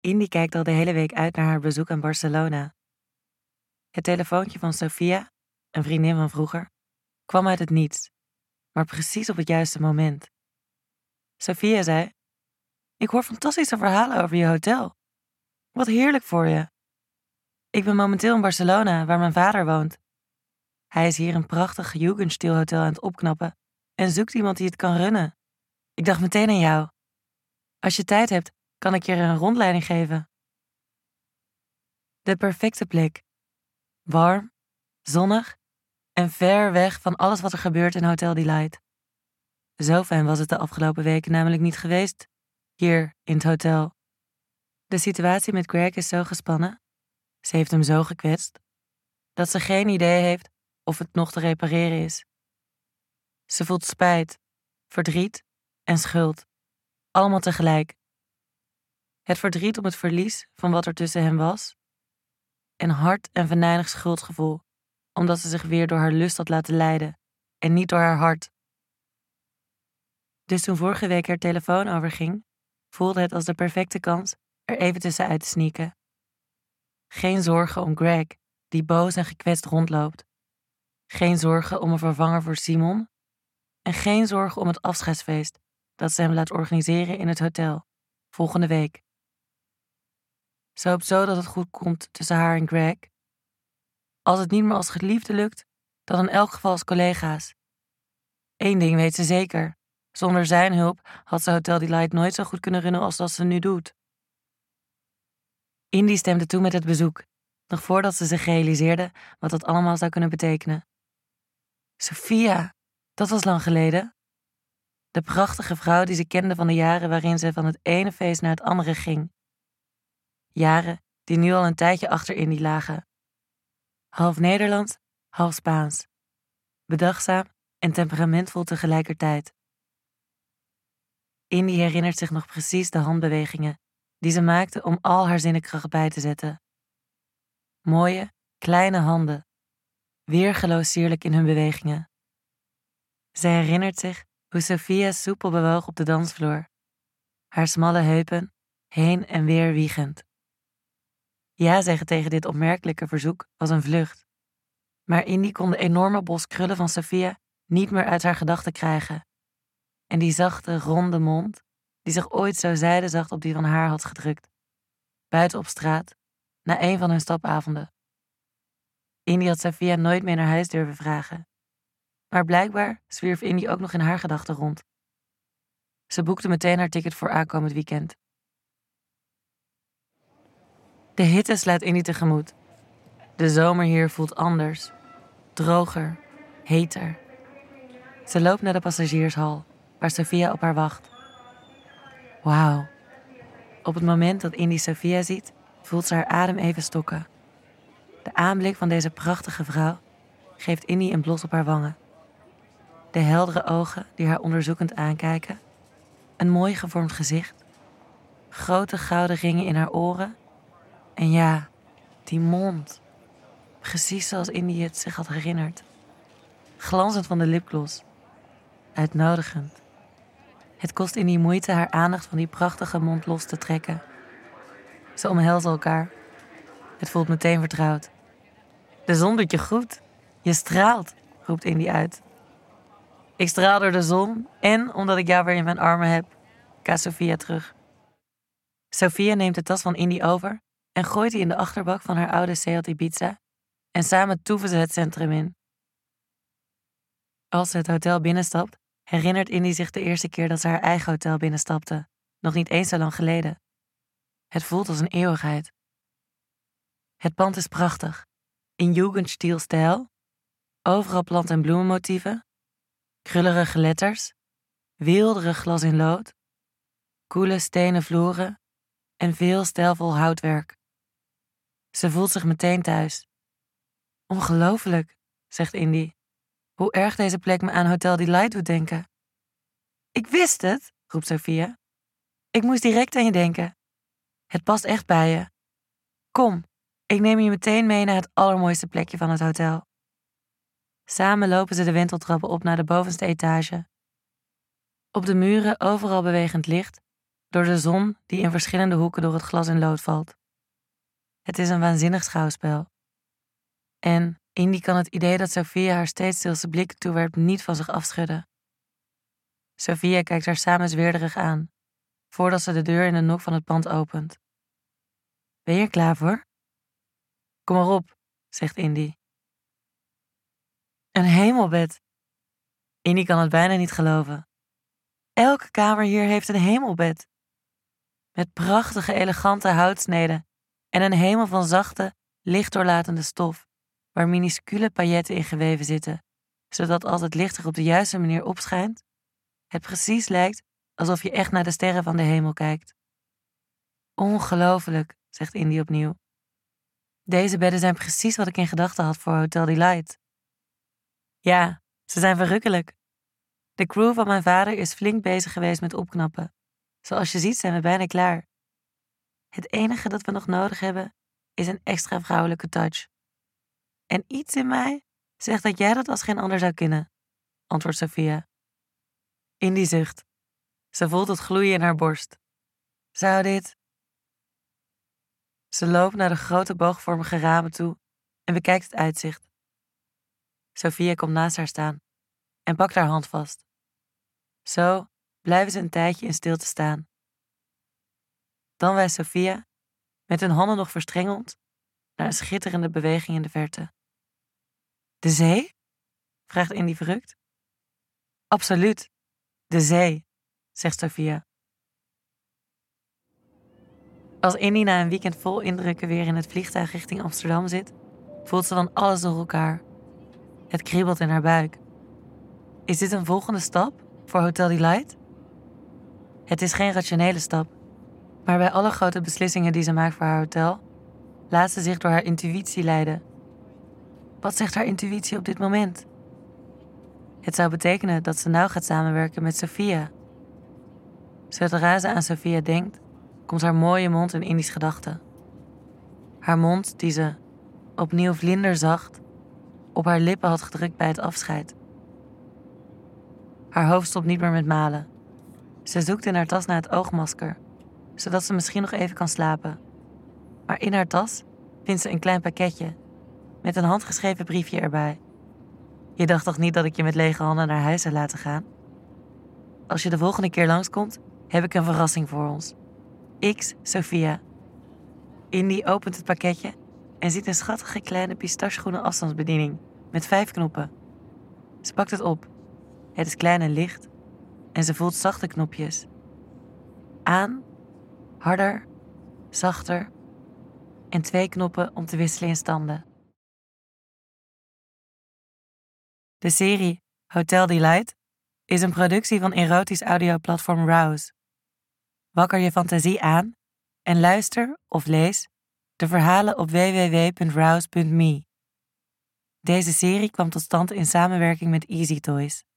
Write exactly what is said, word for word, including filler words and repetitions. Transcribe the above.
Indy kijkt al de hele week uit naar haar bezoek aan Barcelona. Het telefoontje van Sofia, een vriendin van vroeger, kwam uit het niets, maar precies op het juiste moment. Sofia zei: "Ik hoor fantastische verhalen over je hotel. Wat heerlijk voor je. Ik ben momenteel in Barcelona, waar mijn vader woont. Hij is hier een prachtig Jugendstilhotel aan het opknappen en zoekt iemand die het kan runnen. Ik dacht meteen aan jou. Als je tijd hebt, kan ik je een rondleiding geven." De perfecte plek. Warm, zonnig en ver weg van alles wat er gebeurt in Hotel Delight. Zo fijn was het de afgelopen weken namelijk niet geweest, hier in het hotel. De situatie met Greg is zo gespannen, ze heeft hem zo gekwetst, dat ze geen idee heeft of het nog te repareren is. Ze voelt spijt, verdriet en schuld, allemaal tegelijk. Het verdriet om het verlies van wat er tussen hen was, en hard en venijnig schuldgevoel, omdat ze zich weer door haar lust had laten leiden en niet door haar hart. Dus toen vorige week haar telefoon overging, voelde het als de perfecte kans er even tussenuit te sneaken. Geen zorgen om Greg, die boos en gekwetst rondloopt. Geen zorgen om een vervanger voor Simon. En geen zorgen om het afscheidsfeest dat ze hem laat organiseren in het hotel, volgende week. Ze hoopt zo dat het goed komt tussen haar en Greg. Als het niet meer als geliefde lukt, dan in elk geval als collega's. Eén ding weet ze zeker. Zonder zijn hulp had ze Hotel Delight nooit zo goed kunnen runnen als dat ze nu doet. Indy stemde toe met het bezoek, nog voordat ze zich realiseerde wat dat allemaal zou kunnen betekenen. Sofia, dat was lang geleden. De prachtige vrouw die ze kende van de jaren waarin ze van het ene feest naar het andere ging. Jaren die nu al een tijdje achter Indy lagen. Half Nederlands, half Spaans. Bedachtzaam en temperamentvol tegelijkertijd. Indy herinnert zich nog precies de handbewegingen die ze maakte om al haar zinnenkracht bij te zetten. Mooie, kleine handen, weergeloos sierlijk in hun bewegingen. Zij herinnert zich hoe Sofia soepel bewoog op de dansvloer, haar smalle heupen heen en weer wiegend. Ja zeggen tegen dit opmerkelijke verzoek was een vlucht, maar Indy kon de enorme bos krullen van Sofia niet meer uit haar gedachten krijgen. En die zachte, ronde mond, die zich ooit zo zijdezacht op die van haar had gedrukt, buiten op straat, na een van hun stapavonden. Indy had Sofia nooit meer naar huis durven vragen, maar blijkbaar zwierf Indy ook nog in haar gedachten rond. Ze boekte meteen haar ticket voor aankomend weekend. De hitte slaat Indy tegemoet. De zomer hier voelt anders, droger, heter. Ze loopt naar de passagiershal, waar Sofia op haar wacht. Wauw. Op het moment dat Indy Sofia ziet, voelt ze haar adem even stokken. De aanblik van deze prachtige vrouw geeft Indy een blos op haar wangen. De heldere ogen die haar onderzoekend aankijken, een mooi gevormd gezicht, grote gouden ringen in haar oren en ja, die mond. Precies zoals Indy het zich had herinnerd. Glanzend van de lipgloss. Uitnodigend. Het kost Indy moeite haar aandacht van die prachtige mond los te trekken. Ze omhelzen elkaar. Het voelt meteen vertrouwd. De zon doet je goed. Je straalt, roept Indy uit. Ik straal door de zon en omdat ik jou weer in mijn armen heb, kaast Sofia terug. Sofia neemt de tas van Indy over en gooit die in de achterbak van haar oude Seat Ibiza en samen toeven ze het centrum in. Als ze het hotel binnenstapt, herinnert Indy zich de eerste keer dat ze haar eigen hotel binnenstapte, nog niet eens zo lang geleden. Het voelt als een eeuwigheid. Het pand is prachtig, in Jugendstil-stijl, overal plant- en bloemenmotieven, krullerige letters, weelderig glas in lood, koele stenen vloeren en veel stijlvol houtwerk. Ze voelt zich meteen thuis. Ongelooflijk, zegt Indy. Hoe erg deze plek me aan Hotel Delight doet denken. Ik wist het, roept Sofia. Ik moest direct aan je denken. Het past echt bij je. Kom, ik neem je meteen mee naar het allermooiste plekje van het hotel. Samen lopen ze de wenteltrappen op naar de bovenste etage. Op de muren overal bewegend licht, door de zon die in verschillende hoeken door het glas in lood valt. Het is een waanzinnig schouwspel. En Indy kan het idee dat Sophia haar steeds stilse blik toewerpt niet van zich afschudden. Sophia kijkt haar samenzweerderig aan, voordat ze de deur in de nok van het pand opent. Ben je er klaar voor? Kom maar op, zegt Indy. Een hemelbed. Indy kan het bijna niet geloven. Elke kamer hier heeft een hemelbed. Met prachtige, elegante houtsneden en een hemel van zachte, lichtdoorlatende stof, waar minuscule pailletten in geweven zitten, zodat als het licht er op de juiste manier opschijnt, het precies lijkt alsof je echt naar de sterren van de hemel kijkt. Ongelooflijk, zegt Indy opnieuw. Deze bedden zijn precies wat ik in gedachten had voor Hotel Delight. Ja, ze zijn verrukkelijk. De crew van mijn vader is flink bezig geweest met opknappen. Zoals je ziet zijn we bijna klaar. Het enige dat we nog nodig hebben is een extra vrouwelijke touch. En iets in mij zegt dat jij dat als geen ander zou kunnen, antwoordt Sophia. Indy zucht. Ze voelt het gloeien in haar borst. Zou dit... Ze loopt naar de grote boogvormige ramen toe en bekijkt het uitzicht. Sophia komt naast haar staan en pakt haar hand vast. Zo blijven ze een tijdje in stilte staan. Dan wijst Sophia, met hun handen nog verstrengeld, naar een schitterende beweging in de verte. De zee? Vraagt Indy verrukt. Absoluut, de zee, zegt Sophia. Als Indy na een weekend vol indrukken weer in het vliegtuig richting Amsterdam zit, voelt ze dan alles door elkaar. Het kriebelt in haar buik. Is dit een volgende stap voor Hotel Delight? Het is geen rationele stap, maar bij alle grote beslissingen die ze maakt voor haar hotel, laat ze zich door haar intuïtie leiden. Wat zegt haar intuïtie op dit moment? Het zou betekenen dat ze nauw gaat samenwerken met Sophia. Zodra ze aan Sophia denkt, komt haar mooie mond in Indy's gedachten. Haar mond die ze, opnieuw vlinderzacht, op haar lippen had gedrukt bij het afscheid. Haar hoofd stopt niet meer met malen. Ze zoekt in haar tas naar het oogmasker, zodat ze misschien nog even kan slapen. Maar in haar tas vindt ze een klein pakketje met een handgeschreven briefje erbij. Je dacht toch niet dat ik je met lege handen naar huis zou laten gaan? Als je de volgende keer langskomt, heb ik een verrassing voor ons. X, Sophia. Indy opent het pakketje en ziet een schattige kleine pistachegroene afstandsbediening met vijf knoppen. Ze pakt het op. Het is klein en licht en ze voelt zachte knopjes. Aan, harder, zachter en twee knoppen om te wisselen in standen. De serie Hotel Delight is een productie van erotisch audioplatform Rouse. Wakker je fantasie aan en luister of lees de verhalen op w w w punt rouse punt me. Deze serie kwam tot stand in samenwerking met Easy Toys.